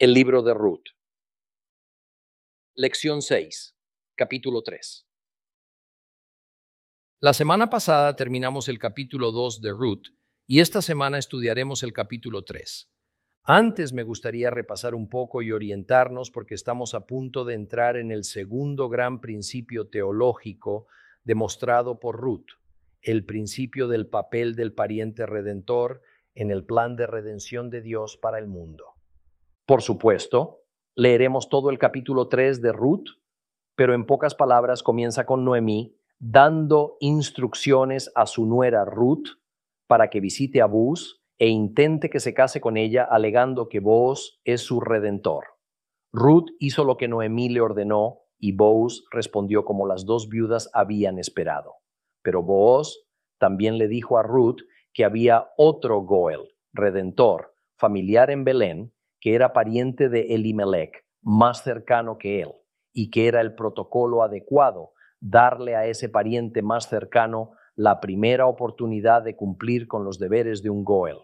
El libro de Ruth. Lección 6, capítulo 3. La semana pasada terminamos el capítulo 2 de Ruth y esta semana estudiaremos el capítulo 3. Antes me gustaría repasar un poco y orientarnos porque estamos a punto de entrar en el segundo gran principio teológico demostrado por Ruth, el principio del papel del pariente redentor en el plan de redención de Dios para el mundo. Por supuesto, leeremos todo el capítulo 3 de Ruth, pero en pocas palabras comienza con Noemí dando instrucciones a su nuera Ruth para que visite a Booz e intente que se case con ella alegando que Booz es su redentor. Ruth hizo lo que Noemí le ordenó y Booz respondió como las dos viudas habían esperado. Pero Booz también le dijo a Ruth que había otro Goel, redentor, familiar en Belén, que era pariente de Elimelech, más cercano que él, y que era el protocolo adecuado darle a ese pariente más cercano la primera oportunidad de cumplir con los deberes de un Goel.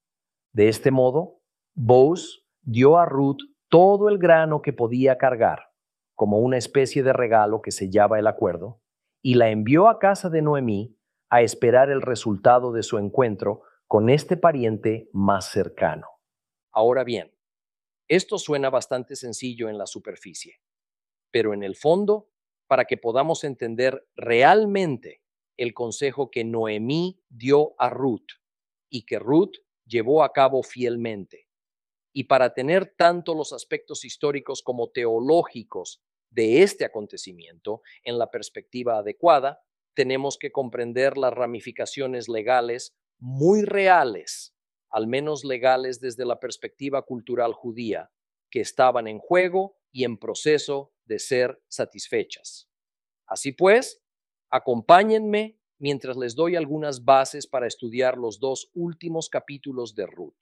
De este modo, Booz dio a Ruth todo el grano que podía cargar, como una especie de regalo que sellaba el acuerdo, y la envió a casa de Noemí a esperar el resultado de su encuentro con este pariente más cercano. Ahora bien, esto suena bastante sencillo en la superficie, pero en el fondo, para que podamos entender realmente el consejo que Noemí dio a Ruth y que Ruth llevó a cabo fielmente, y para tener tanto los aspectos históricos como teológicos de este acontecimiento en la perspectiva adecuada, tenemos que comprender las ramificaciones legales muy reales, al menos legales desde la perspectiva cultural judía, que estaban en juego y en proceso de ser satisfechas. Así pues, acompáñenme mientras les doy algunas bases para estudiar los dos últimos capítulos de Ruth.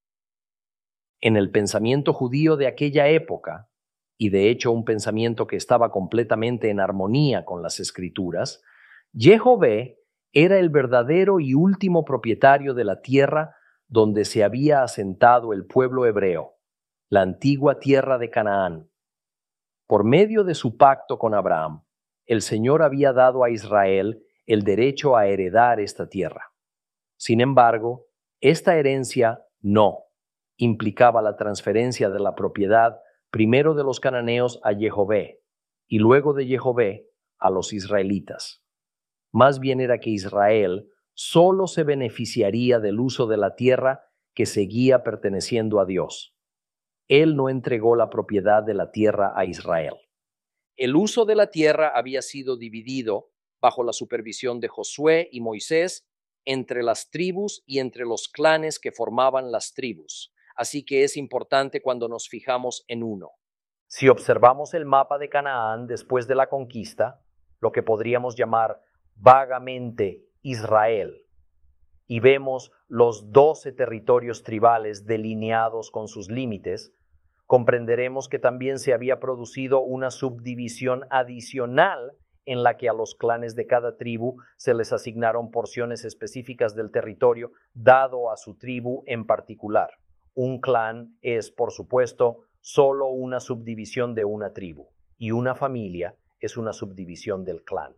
En el pensamiento judío de aquella época, y de hecho un pensamiento que estaba completamente en armonía con las Escrituras, Jehová era el verdadero y último propietario de la tierra donde se había asentado el pueblo hebreo, la antigua tierra de Canaán. Por medio de su pacto con Abraham, el Señor había dado a Israel el derecho a heredar esta tierra. Sin embargo, esta herencia no implicaba la transferencia de la propiedad primero de los cananeos a Jehová y luego de Jehová a los israelitas. Más bien era que Israel solo se beneficiaría del uso de la tierra que seguía perteneciendo a Dios. Él no entregó la propiedad de la tierra a Israel. El uso de la tierra había sido dividido bajo la supervisión de Josué y Moisés entre las tribus y entre los clanes que formaban las tribus. Así que es importante cuando nos fijamos en uno. Si observamos el mapa de Canaán después de la conquista, lo que podríamos llamar vagamente Israel, y vemos los 12 territorios tribales delineados con sus límites, comprenderemos que también se había producido una subdivisión adicional en la que a los clanes de cada tribu se les asignaron porciones específicas del territorio dado a su tribu en particular. Un clan es, por supuesto, solo una subdivisión de una tribu, y una familia es una subdivisión del clan.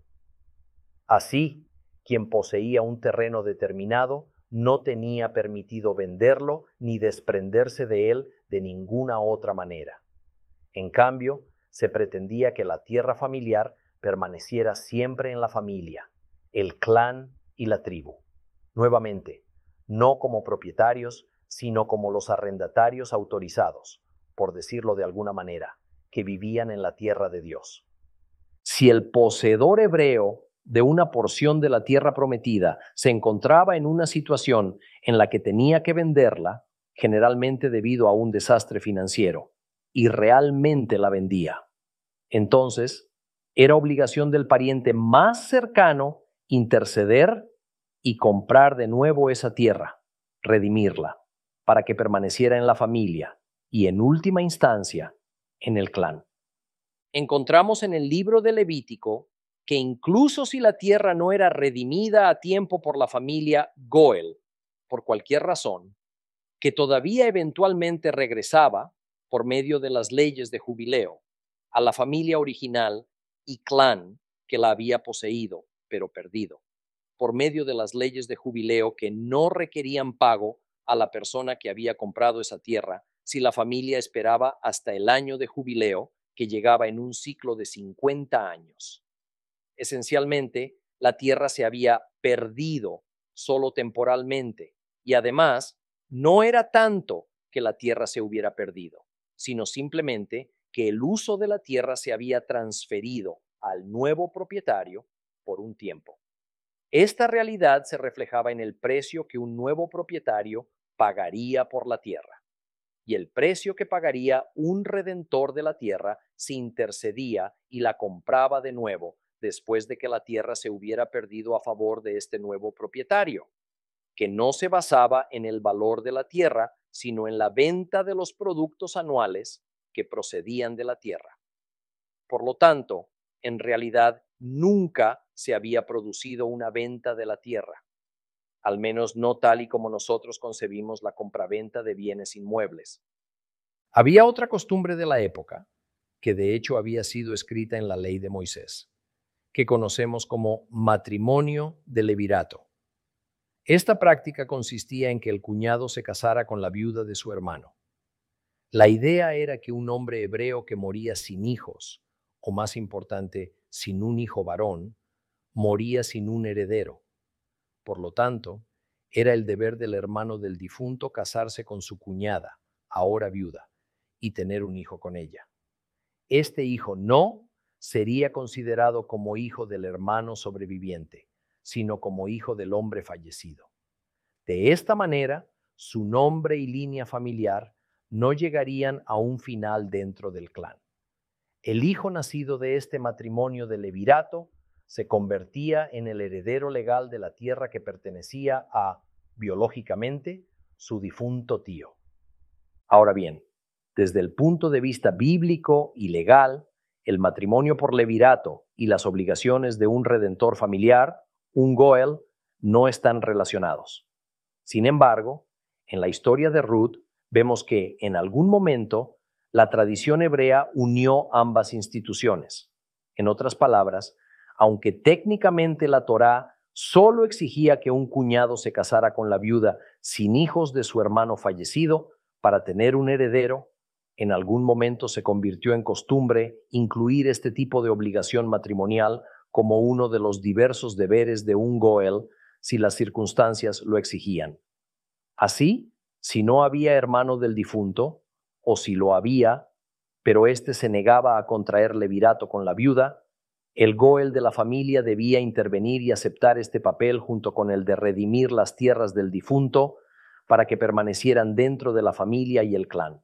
Así, quien poseía un terreno determinado no tenía permitido venderlo ni desprenderse de él de ninguna otra manera. En cambio, se pretendía que la tierra familiar permaneciera siempre en la familia, el clan y la tribu. Nuevamente, no como propietarios, sino como los arrendatarios autorizados, por decirlo de alguna manera, que vivían en la tierra de Dios. Si el poseedor hebreo de una porción de la tierra prometida se encontraba en una situación en la que tenía que venderla, generalmente debido a un desastre financiero, y realmente la vendía, entonces era obligación del pariente más cercano interceder y comprar de nuevo esa tierra, redimirla, para que permaneciera en la familia y, en última instancia, en el clan. Encontramos en el libro de Levítico que incluso si la tierra no era redimida a tiempo por la familia Goel, por cualquier razón, que todavía eventualmente regresaba, por medio de las leyes de jubileo, a la familia original y clan que la había poseído, pero perdido, por medio de las leyes de jubileo que no requerían pago a la persona que había comprado esa tierra si la familia esperaba hasta el año de jubileo que llegaba en un ciclo de 50 años. Esencialmente, la tierra se había perdido solo temporalmente y además no era tanto que la tierra se hubiera perdido, sino simplemente que el uso de la tierra se había transferido al nuevo propietario por un tiempo. Esta realidad se reflejaba en el precio que un nuevo propietario pagaría por la tierra y el precio que pagaría un redentor de la tierra si intercedía y la compraba de nuevo después de que la tierra se hubiera perdido a favor de este nuevo propietario, que no se basaba en el valor de la tierra, sino en la venta de los productos anuales que procedían de la tierra. Por lo tanto, en realidad nunca se había producido una venta de la tierra, al menos no tal y como nosotros concebimos la compraventa de bienes inmuebles. Había otra costumbre de la época, que de hecho había sido escrita en la ley de Moisés, que conocemos como matrimonio de levirato. Esta práctica consistía en que el cuñado se casara con la viuda de su hermano. La idea era que un hombre hebreo que moría sin hijos, o más importante, sin un hijo varón, moría sin un heredero. Por lo tanto, era el deber del hermano del difunto casarse con su cuñada, ahora viuda, y tener un hijo con ella. Este hijo no sería considerado como hijo del hermano sobreviviente, sino como hijo del hombre fallecido. De esta manera, su nombre y línea familiar no llegarían a un final dentro del clan. El hijo nacido de este matrimonio de levirato se convertía en el heredero legal de la tierra que pertenecía a, biológicamente, su difunto tío. Ahora bien, desde el punto de vista bíblico y legal, el matrimonio por levirato y las obligaciones de un redentor familiar, un goel, no están relacionados. Sin embargo, en la historia de Ruth vemos que en algún momento la tradición hebrea unió ambas instituciones. En otras palabras, aunque técnicamente la Torá solo exigía que un cuñado se casara con la viuda sin hijos de su hermano fallecido para tener un heredero, en algún momento se convirtió en costumbre incluir este tipo de obligación matrimonial como uno de los diversos deberes de un goel si las circunstancias lo exigían. Así, si no había hermano del difunto, o si lo había, pero éste se negaba a contraer levirato con la viuda, el goel de la familia debía intervenir y aceptar este papel junto con el de redimir las tierras del difunto para que permanecieran dentro de la familia y el clan.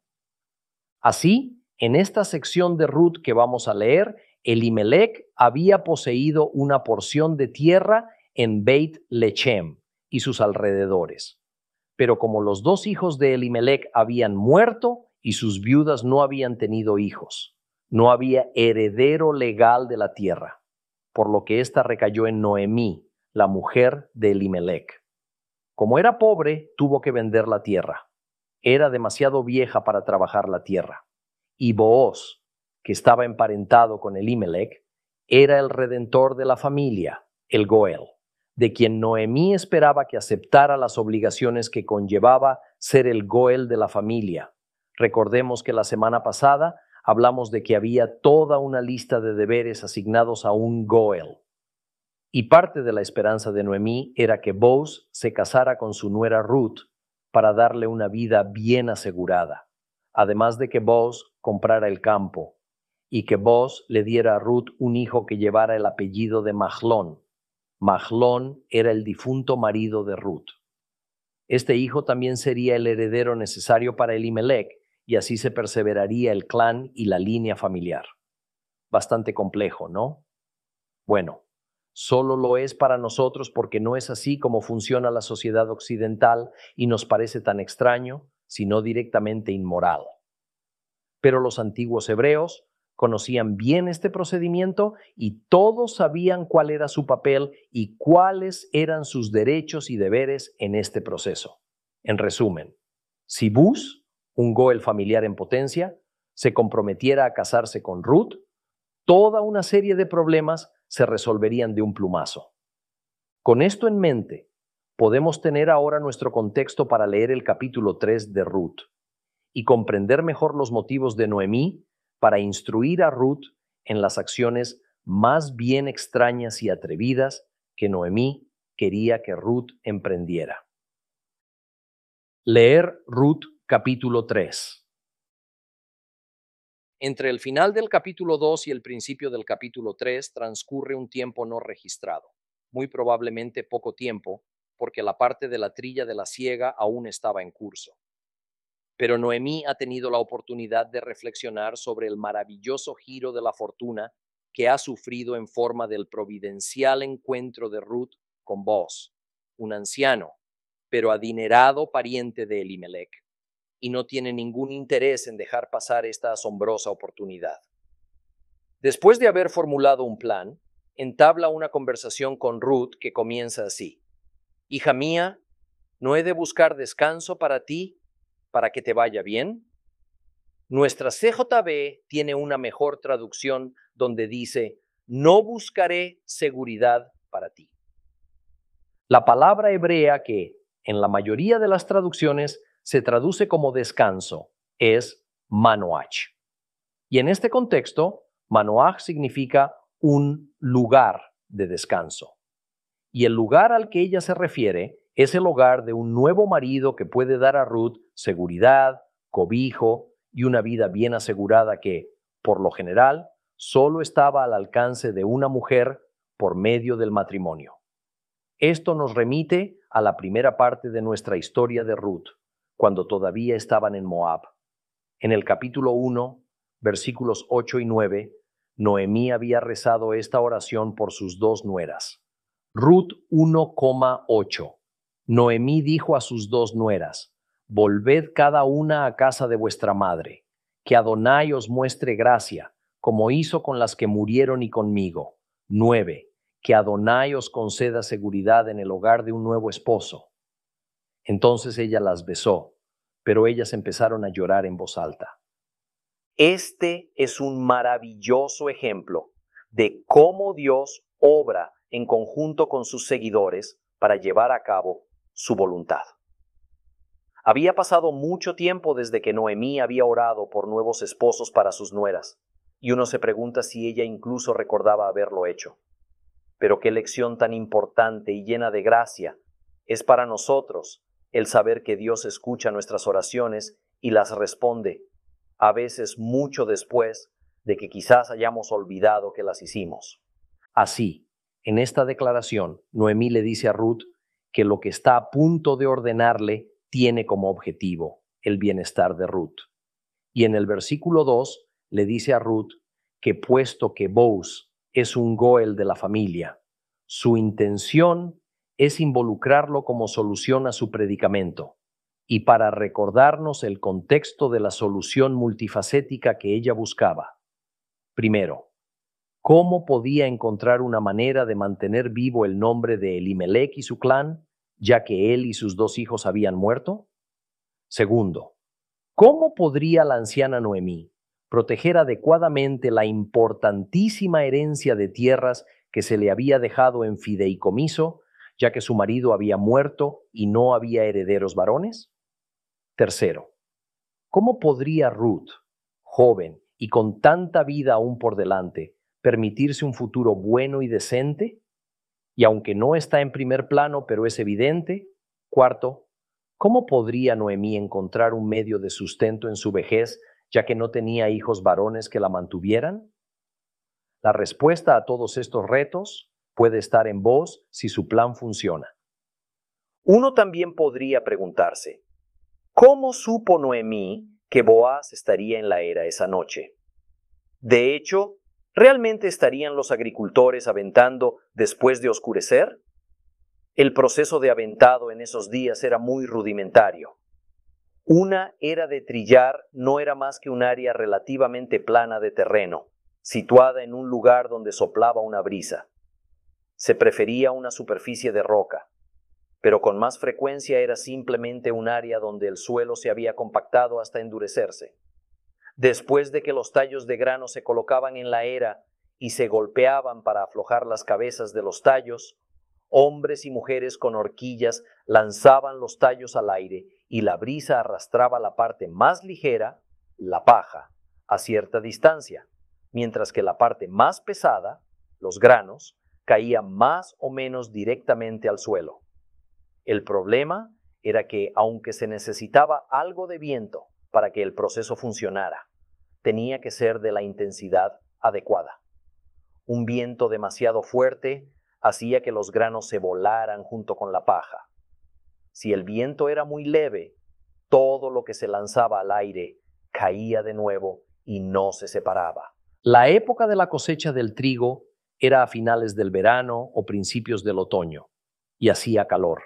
Así, en esta sección de Ruth que vamos a leer, Elimelech había poseído una porción de tierra en Beit Lechem y sus alrededores. Pero como los dos hijos de Elimelech habían muerto y sus viudas no habían tenido hijos, no había heredero legal de la tierra, por lo que ésta recayó en Noemí, la mujer de Elimelech. Como era pobre, tuvo que vender la tierra. Era demasiado vieja para trabajar la tierra. Y Booz, que estaba emparentado con Elimelech, era el redentor de la familia, el goel, de quien Noemí esperaba que aceptara las obligaciones que conllevaba ser el goel de la familia. Recordemos que la semana pasada hablamos de que había toda una lista de deberes asignados a un goel. Y parte de la esperanza de Noemí era que Booz se casara con su nuera Ruth para darle una vida bien asegurada, además de que Booz comprara el campo y que Booz le diera a Ruth un hijo que llevara el apellido de Mahlón. Mahlón era el difunto marido de Ruth. Este hijo también sería el heredero necesario para Elimelech y así se perseveraría el clan y la línea familiar. Bastante complejo, ¿no? Bueno, solo lo es para nosotros porque no es así como funciona la sociedad occidental y nos parece tan extraño, sino directamente inmoral. Pero los antiguos hebreos conocían bien este procedimiento y todos sabían cuál era su papel y cuáles eran sus derechos y deberes en este proceso. En resumen, si Buz, un goel familiar en potencia, se comprometiera a casarse con Ruth, toda una serie de problemas se resolverían de un plumazo. Con esto en mente, podemos tener ahora nuestro contexto para leer el capítulo 3 de Ruth y comprender mejor los motivos de Noemí para instruir a Ruth en las acciones más bien extrañas y atrevidas que Noemí quería que Ruth emprendiera. Leer Ruth capítulo 3. Entre el final del capítulo 2 y el principio del capítulo 3 transcurre un tiempo no registrado, muy probablemente poco tiempo, porque la parte de la trilla de la siega aún estaba en curso. Pero Noemí ha tenido la oportunidad de reflexionar sobre el maravilloso giro de la fortuna que ha sufrido en forma del providencial encuentro de Ruth con Boaz, un anciano, pero adinerado pariente de Elimelech, y no tiene ningún interés en dejar pasar esta asombrosa oportunidad. Después de haber formulado un plan, entabla una conversación con Ruth que comienza así: Hija mía, ¿no he de buscar descanso para ti, para que te vaya bien? Nuestra CJB tiene una mejor traducción donde dice: no buscaré seguridad para ti. La palabra hebrea que, en la mayoría de las traducciones, se traduce como descanso, es manoach. Y en este contexto, manoach significa un lugar de descanso. Y el lugar al que ella se refiere es el hogar de un nuevo marido que puede dar a Ruth seguridad, cobijo y una vida bien asegurada que, por lo general, solo estaba al alcance de una mujer por medio del matrimonio. Esto nos remite a la primera parte de nuestra historia de Ruth, cuando todavía estaban en Moab. En el capítulo 1, versículos 8 y 9, Noemí había rezado esta oración por sus dos nueras. Ruth 1,8. Noemí dijo a sus dos nueras: volved cada una a casa de vuestra madre, que Adonai os muestre gracia, como hizo con las que murieron y conmigo. 9. Que Adonai os conceda seguridad en el hogar de un nuevo esposo. Entonces ella las besó, pero ellas empezaron a llorar en voz alta. Este es un maravilloso ejemplo de cómo Dios obra en conjunto con sus seguidores para llevar a cabo su voluntad. Había pasado mucho tiempo desde que Noemí había orado por nuevos esposos para sus nueras, y uno se pregunta si ella incluso recordaba haberlo hecho. Pero qué lección tan importante y llena de gracia es para nosotros el saber que Dios escucha nuestras oraciones y las responde, a veces mucho después de que quizás hayamos olvidado que las hicimos. Así, en esta declaración, Noemí le dice a Ruth que lo que está a punto de ordenarle tiene como objetivo el bienestar de Ruth. Y en el versículo 2 le dice a Ruth que puesto que Boaz es un goel de la familia, su intención es involucrarlo como solución a su predicamento, y para recordarnos el contexto de la solución multifacética que ella buscaba. Primero, ¿cómo podía encontrar una manera de mantener vivo el nombre de Elimelech y su clan, ya que él y sus dos hijos habían muerto? Segundo, ¿cómo podría la anciana Noemí proteger adecuadamente la importantísima herencia de tierras que se le había dejado en fideicomiso, ya que su marido había muerto y no había herederos varones? Tercero, ¿cómo podría Ruth, joven y con tanta vida aún por delante, permitirse un futuro bueno y decente? Y aunque no está en primer plano, pero es evidente. Cuarto, ¿cómo podría Noemí encontrar un medio de sustento en su vejez, ya que no tenía hijos varones que la mantuvieran? La respuesta a todos estos retos puede estar en Boaz si su plan funciona. Uno también podría preguntarse, ¿cómo supo Noemí que Boaz estaría en la era esa noche? De hecho, ¿realmente estarían los agricultores aventando después de oscurecer? El proceso de aventado en esos días era muy rudimentario. Una era de trillar no era más que un área relativamente plana de terreno, situada en un lugar donde soplaba una brisa. Se prefería una superficie de roca, pero con más frecuencia era simplemente un área donde el suelo se había compactado hasta endurecerse. Después de que los tallos de grano se colocaban en la era y se golpeaban para aflojar las cabezas de los tallos, hombres y mujeres con horquillas lanzaban los tallos al aire y la brisa arrastraba la parte más ligera, la paja, a cierta distancia, mientras que la parte más pesada, los granos, caía más o menos directamente al suelo. El problema era que, aunque se necesitaba algo de viento para que el proceso funcionara, tenía que ser de la intensidad adecuada. Un viento demasiado fuerte hacía que los granos se volaran junto con la paja. Si el viento era muy leve, todo lo que se lanzaba al aire caía de nuevo y no se separaba. La época de la cosecha del trigo era a finales del verano o principios del otoño, y hacía calor.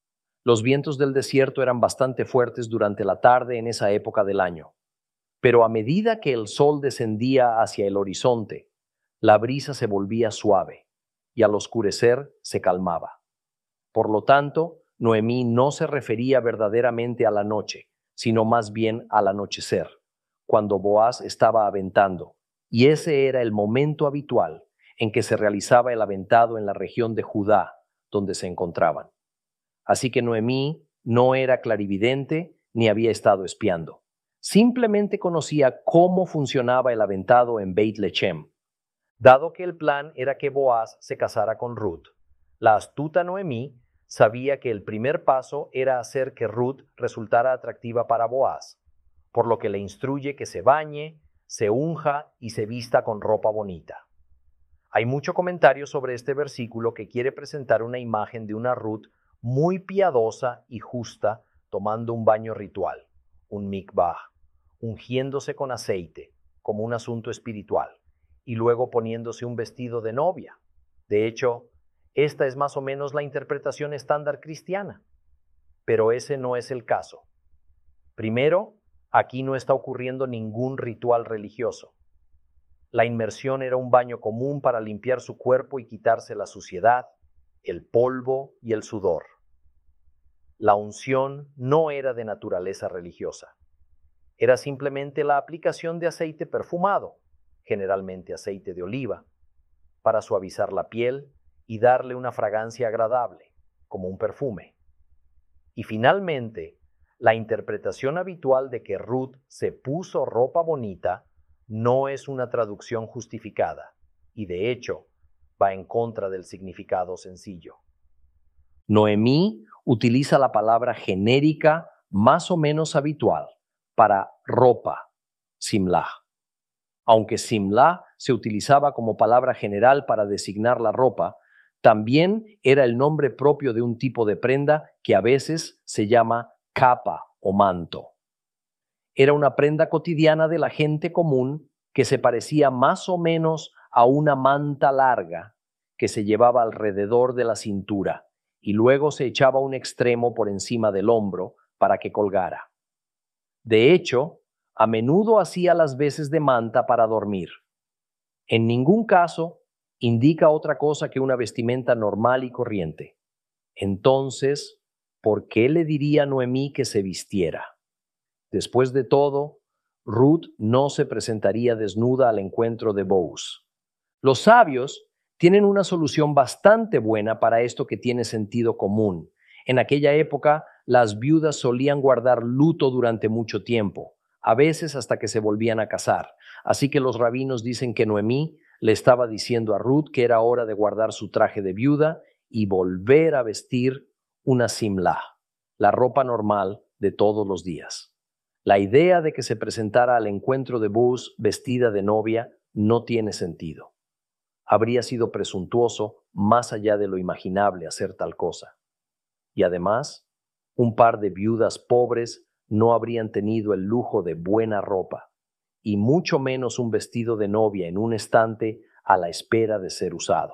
Los vientos del desierto eran bastante fuertes durante la tarde en esa época del año, pero a medida que el sol descendía hacia el horizonte, la brisa se volvía suave y al oscurecer se calmaba. Por lo tanto, Noemí no se refería verdaderamente a la noche, sino más bien al anochecer, cuando Boaz estaba aventando, y ese era el momento habitual en que se realizaba el aventado en la región de Judá, donde se encontraban. Así que Noemí no era clarividente ni había estado espiando. Simplemente conocía cómo funcionaba el aventado en Beit Lechem. Dado que el plan era que Boaz se casara con Ruth, la astuta Noemí sabía que el primer paso era hacer que Ruth resultara atractiva para Boaz, por lo que le instruye que se bañe, se unja y se vista con ropa bonita. Hay mucho comentario sobre este versículo que quiere presentar una imagen de una Ruth muy piadosa y justa tomando un baño ritual, un mikvah, ungiéndose con aceite, como un asunto espiritual, y luego poniéndose un vestido de novia. De hecho, esta es más o menos la interpretación estándar cristiana, pero ese no es el caso. Primero, aquí no está ocurriendo ningún ritual religioso. La inmersión era un baño común para limpiar su cuerpo y quitarse la suciedad, el polvo y el sudor. La unción no era de naturaleza religiosa. Era simplemente la aplicación de aceite perfumado, generalmente aceite de oliva, para suavizar la piel y darle una fragancia agradable, como un perfume. Y finalmente, la interpretación habitual de que Ruth se puso ropa bonita no es una traducción justificada, y de hecho, va en contra del significado sencillo. Noemí utiliza la palabra genérica más o menos habitual para ropa, simlah. Aunque simlah se utilizaba como palabra general para designar la ropa, también era el nombre propio de un tipo de prenda que a veces se llama capa o manto. Era una prenda cotidiana de la gente común que se parecía más o menos a una manta larga que se llevaba alrededor de la cintura y luego se echaba un extremo por encima del hombro para que colgara. De hecho, a menudo hacía las veces de manta para dormir. En ningún caso indica otra cosa que una vestimenta normal y corriente. Entonces, ¿por qué le diría a Noemí que se vistiera? Después de todo, Ruth no se presentaría desnuda al encuentro de Boaz. Los sabios tienen una solución bastante buena para esto que tiene sentido común. En aquella época, las viudas solían guardar luto durante mucho tiempo, a veces hasta que se volvían a casar. Así que los rabinos dicen que Noemí le estaba diciendo a Ruth que era hora de guardar su traje de viuda y volver a vestir una simlah, la ropa normal de todos los días. La idea de que se presentara al encuentro de Boaz vestida de novia no tiene sentido. Habría sido presuntuoso más allá de lo imaginable hacer tal cosa. Y además, un par de viudas pobres no habrían tenido el lujo de buena ropa, y mucho menos un vestido de novia en un estante a la espera de ser usado.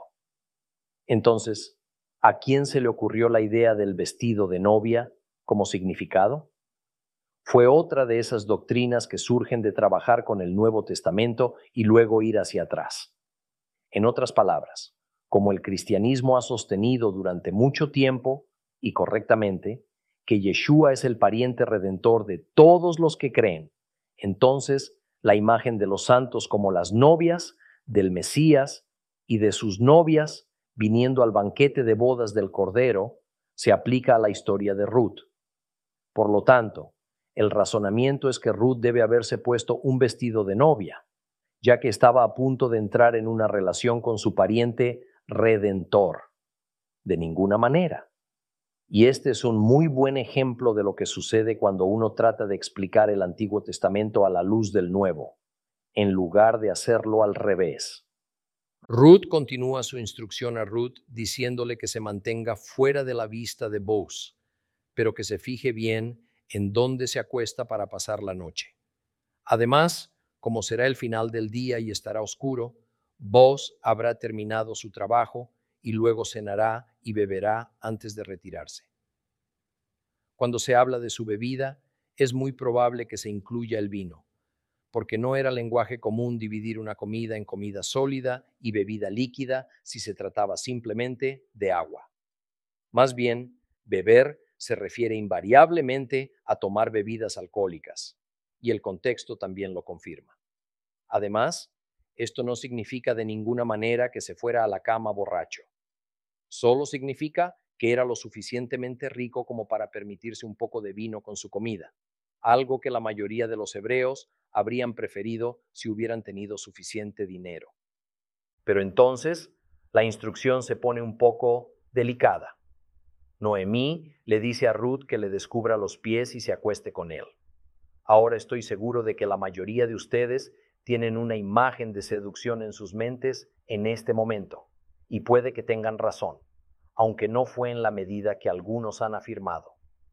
Entonces, ¿a quién se le ocurrió la idea del vestido de novia como significado? Fue otra de esas doctrinas que surgen de trabajar con el Nuevo Testamento y luego ir hacia atrás. En otras palabras, como el cristianismo ha sostenido durante mucho tiempo, y correctamente, que Yeshua es el pariente redentor de todos los que creen, entonces la imagen de los santos como las novias del Mesías y de sus novias viniendo al banquete de bodas del Cordero, se aplica a la historia de Ruth. Por lo tanto, el razonamiento es que Ruth debe haberse puesto un vestido de novia, ya que estaba a punto de entrar en una relación con su pariente redentor. De ninguna manera. Y este es un muy buen ejemplo de lo que sucede cuando uno trata de explicar el Antiguo Testamento a la luz del Nuevo, en lugar de hacerlo al revés. Ruth continúa su instrucción a Ruth diciéndole que se mantenga fuera de la vista de Boaz, pero que se fije bien en dónde se acuesta para pasar la noche. Además, como será el final del día y estará oscuro, Boaz habrá terminado su trabajo y luego cenará y beberá antes de retirarse. Cuando se habla de su bebida, es muy probable que se incluya el vino, porque no era lenguaje común dividir una comida en comida sólida y bebida líquida si se trataba simplemente de agua. Más bien, beber se refiere invariablemente a tomar bebidas alcohólicas, y el contexto también lo confirma. Además, esto no significa de ninguna manera que se fuera a la cama borracho. Solo significa que era lo suficientemente rico como para permitirse un poco de vino con su comida, algo que la mayoría de los hebreos habrían preferido si hubieran tenido suficiente dinero. Pero entonces, la instrucción se pone un poco delicada. Noemí le dice a Ruth que le descubra los pies y se acueste con él. Ahora estoy seguro de que la mayoría de ustedes tienen una imagen de seducción en sus mentes en este momento, y puede que tengan razón, aunque no fue en la medida que algunos han afirmado.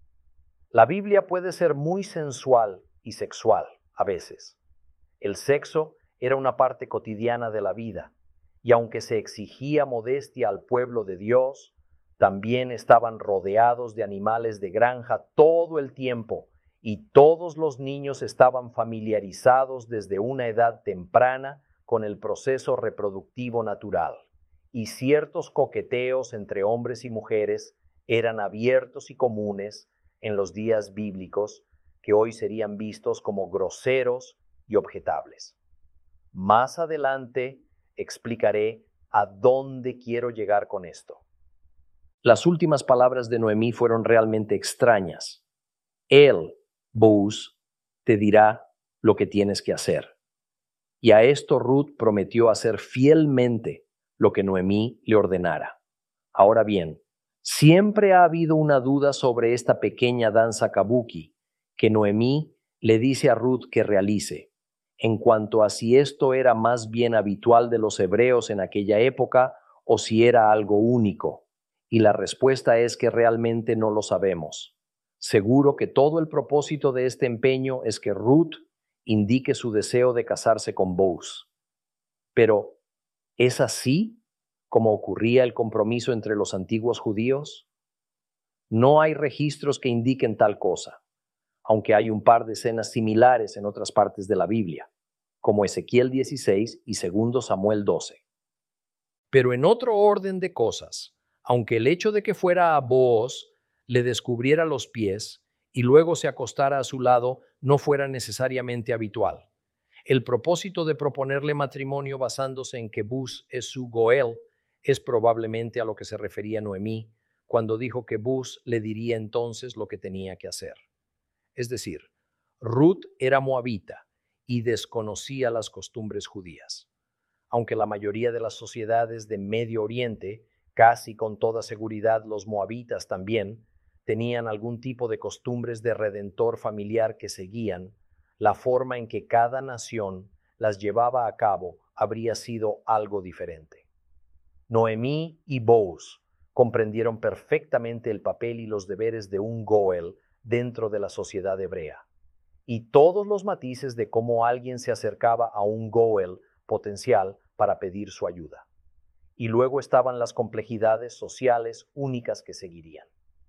La Biblia puede ser muy sensual y sexual a veces. El sexo era una parte cotidiana de la vida, y aunque se exigía modestia al pueblo de Dios, también estaban rodeados de animales de granja todo el tiempo, y todos los niños estaban familiarizados desde una edad temprana con el proceso reproductivo natural, y ciertos coqueteos entre hombres y mujeres eran abiertos y comunes en los días bíblicos, que hoy serían vistos como groseros y objetables. Más adelante explicaré a dónde quiero llegar con esto. Las últimas palabras de Noemí fueron realmente extrañas. Él, Boaz, te dirá lo que tienes que hacer. Y a esto Ruth prometió hacer fielmente lo que Noemí le ordenara. Ahora bien, siempre ha habido una duda sobre esta pequeña danza kabuki que Noemí le dice a Ruth que realice, en cuanto a si esto era más bien habitual de los hebreos en aquella época o si era algo único. Y la respuesta es que realmente no lo sabemos. Seguro que todo el propósito de este empeño es que Ruth indique su deseo de casarse con Boaz. Pero, ¿es así como ocurría el compromiso entre los antiguos judíos? No hay registros que indiquen tal cosa, aunque hay un par de escenas similares en otras partes de la Biblia, como Ezequiel 16 y 2 Samuel 12. Pero en otro orden de cosas, aunque el hecho de que fuera a Booz le descubriera los pies y luego se acostara a su lado no fuera necesariamente habitual, el propósito de proponerle matrimonio basándose en que Buz es su Goel es probablemente a lo que se refería Noemí cuando dijo que Buz le diría entonces lo que tenía que hacer. Es decir, Ruth era moabita y desconocía las costumbres judías. Aunque la mayoría de las sociedades de Medio Oriente, casi con toda seguridad los moabitas también, tenían algún tipo de costumbres de redentor familiar que seguían, la forma en que cada nación las llevaba a cabo habría sido algo diferente. Noemí y Boaz comprendieron perfectamente el papel y los deberes de un Goel dentro de la sociedad hebrea, y todos los matices de cómo alguien se acercaba a un Goel potencial para pedir su ayuda. Y luego estaban las complejidades sociales únicas que seguirían.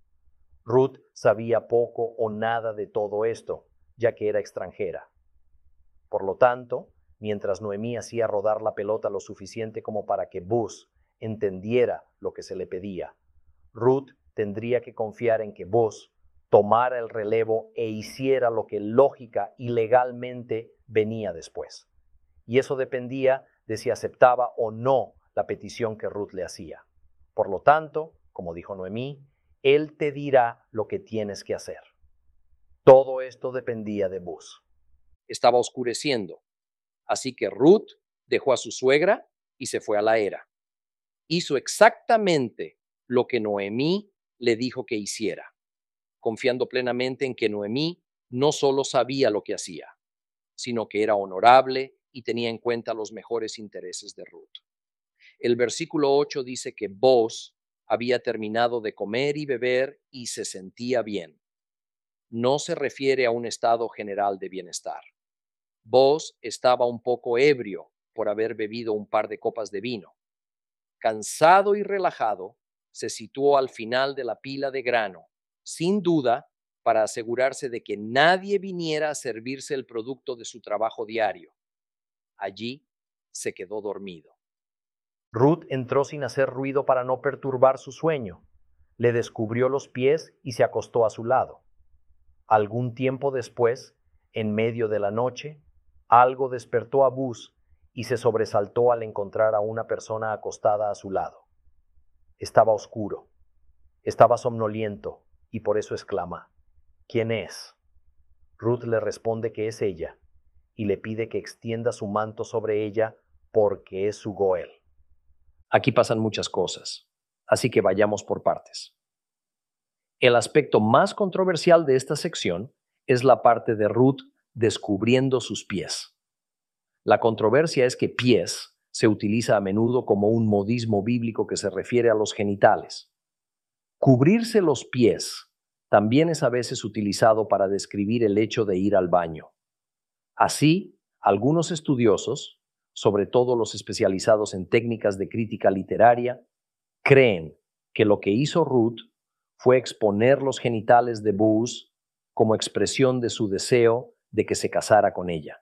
Ruth sabía poco o nada de todo esto, ya que era extranjera. Por lo tanto, mientras Noemí hacía rodar la pelota lo suficiente como para que Buz entendiera lo que se le pedía, Ruth tendría que confiar en que Buz tomara el relevo e hiciera lo que lógica y legalmente venía después. Y eso dependía de si aceptaba o no la petición que Ruth le hacía. Por lo tanto, como dijo Noemí, Él te dirá lo que tienes que hacer. Todo esto dependía de Booz. Estaba oscureciendo, así que Ruth dejó a su suegra y se fue a la era. Hizo exactamente lo que Noemí le dijo que hiciera, confiando plenamente en que Noemí no solo sabía lo que hacía, sino que era honorable y tenía en cuenta los mejores intereses de Ruth. El versículo 8 dice que Booz había terminado de comer y beber y se sentía bien. No se refiere a un estado general de bienestar. Booz estaba un poco ebrio por haber bebido un par de copas de vino. Cansado y relajado, se situó al final de la pila de grano, sin duda, para asegurarse de que nadie viniera a servirse el producto de su trabajo diario. Allí se quedó dormido. Ruth entró sin hacer ruido para no perturbar su sueño. Le descubrió los pies y se acostó a su lado. Algún tiempo después, en medio de la noche, algo despertó a Booz y se sobresaltó al encontrar a una persona acostada a su lado. Estaba oscuro, estaba somnoliento y por eso exclama: ¿Quién es? Ruth le responde que es ella y le pide que extienda su manto sobre ella porque es su Goel. Aquí pasan muchas cosas, así que vayamos por partes. El aspecto más controversial de esta sección es la parte de Ruth descubriendo sus pies. La controversia es que pies se utiliza a menudo como un modismo bíblico que se refiere a los genitales. Cubrirse los pies también es a veces utilizado para describir el hecho de ir al baño. Así, algunos estudiosos, sobre todo los especializados en técnicas de crítica literaria, creen que lo que hizo Ruth fue exponer los genitales de Booz como expresión de su deseo de que se casara con ella,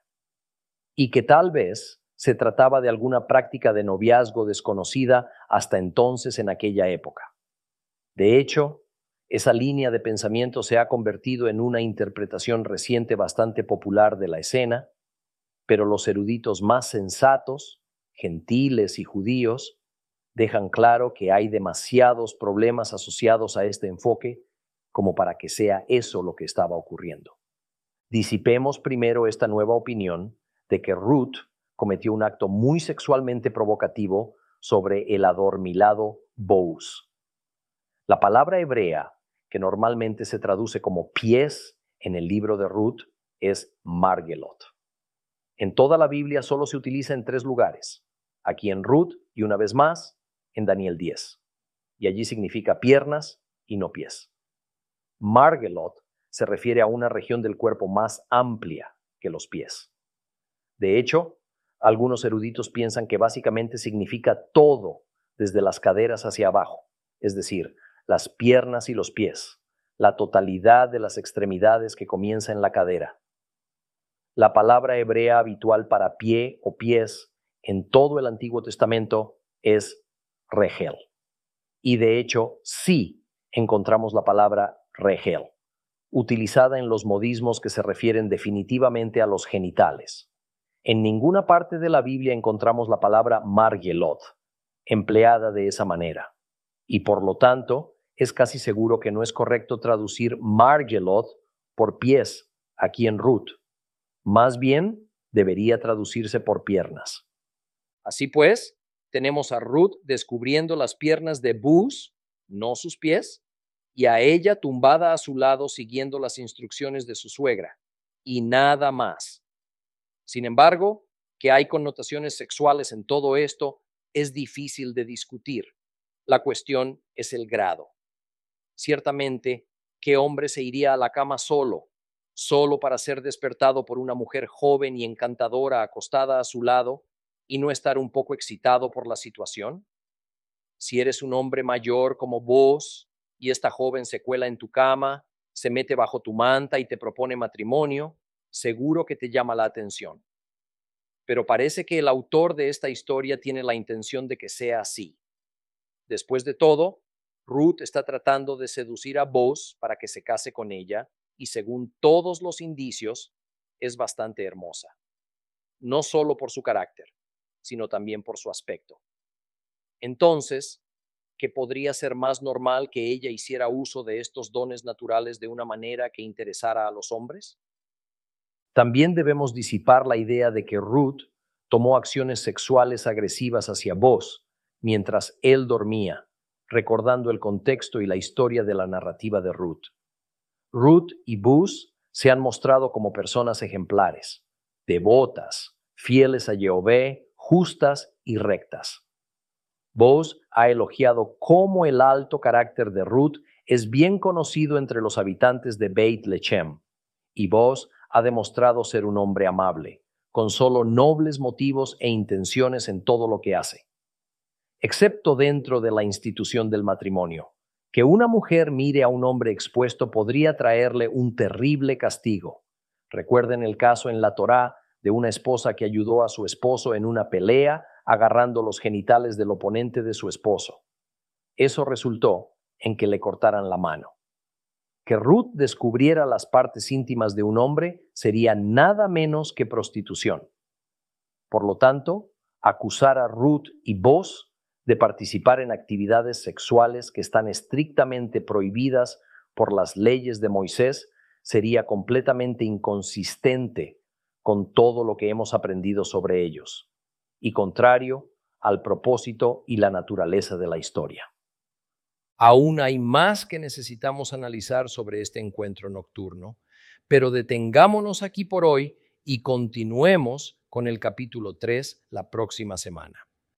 y que tal vez se trataba de alguna práctica de noviazgo desconocida hasta entonces en aquella época. De hecho, esa línea de pensamiento se ha convertido en una interpretación reciente bastante popular de la escena, pero los eruditos más sensatos, gentiles y judíos dejan claro que hay demasiados problemas asociados a este enfoque como para que sea eso lo que estaba ocurriendo. Disipemos primero esta nueva opinión de que Ruth cometió un acto muy sexualmente provocativo sobre el adormilado Booz. La palabra hebrea, que normalmente se traduce como pies en el libro de Ruth, es margelot. En toda la Biblia solo se utiliza en 3 lugares, aquí en Ruth y una vez más en Daniel 10, y allí significa piernas y no pies. Margelot se refiere a una región del cuerpo más amplia que los pies. De hecho, algunos eruditos piensan que básicamente significa todo desde las caderas hacia abajo, es decir, las piernas y los pies, la totalidad de las extremidades que comienza en la cadera. La palabra hebrea habitual para pie o pies en todo el Antiguo Testamento es regel. Y de hecho, sí encontramos la palabra regel, utilizada en los modismos que se refieren definitivamente a los genitales. En ninguna parte de la Biblia encontramos la palabra margelot, empleada de esa manera. Y por lo tanto, es casi seguro que no es correcto traducir margelot por pies aquí en Ruth. Más bien, debería traducirse por piernas. Así pues, tenemos a Ruth descubriendo las piernas de Booz, no sus pies, y a ella tumbada a su lado siguiendo las instrucciones de su suegra, y nada más. Sin embargo, que hay connotaciones sexuales en todo esto es difícil de discutir. La cuestión es el grado. Ciertamente, ¿qué hombre se iría a la cama solo para ser despertado por una mujer joven y encantadora acostada a su lado y no estar un poco excitado por la situación? Si eres un hombre mayor como vos y esta joven se cuela en tu cama, se mete bajo tu manta y te propone matrimonio, seguro que te llama la atención. Pero parece que el autor de esta historia tiene la intención de que sea así. Después de todo, Ruth está tratando de seducir a Booz para que se case con ella y según todos los indicios, es bastante hermosa. no solo por su carácter, sino también por su aspecto. Entonces, ¿qué podría ser más normal que ella hiciera uso de estos dones naturales de una manera que interesara a los hombres? También debemos disipar la idea de que Ruth tomó acciones sexuales agresivas hacia Boaz mientras él dormía, recordando el contexto y la historia de la narrativa de Ruth. Ruth y Boaz se han mostrado como personas ejemplares, devotas, fieles a Jehová, justas y rectas. Boaz ha elogiado cómo el alto carácter de Ruth es bien conocido entre los habitantes de Beit Lechem, y Boaz ha demostrado ser un hombre amable, con solo nobles motivos e intenciones en todo lo que hace. Excepto dentro de la institución del matrimonio, que una mujer mire a un hombre expuesto podría traerle un terrible castigo. Recuerden el caso en la Torá de una esposa que ayudó a su esposo en una pelea agarrando los genitales del oponente de su esposo. Eso resultó en que le cortaran la mano. Que Ruth descubriera las partes íntimas de un hombre sería nada menos que prostitución. Por lo tanto, acusar a Ruth y Boaz de participar en actividades sexuales que están estrictamente prohibidas por las leyes de Moisés sería completamente inconsistente con todo lo que hemos aprendido sobre ellos y contrario al propósito y la naturaleza de la historia. Aún hay más que necesitamos analizar sobre este encuentro nocturno, pero detengámonos aquí por hoy y continuemos con el capítulo 3 la próxima semana.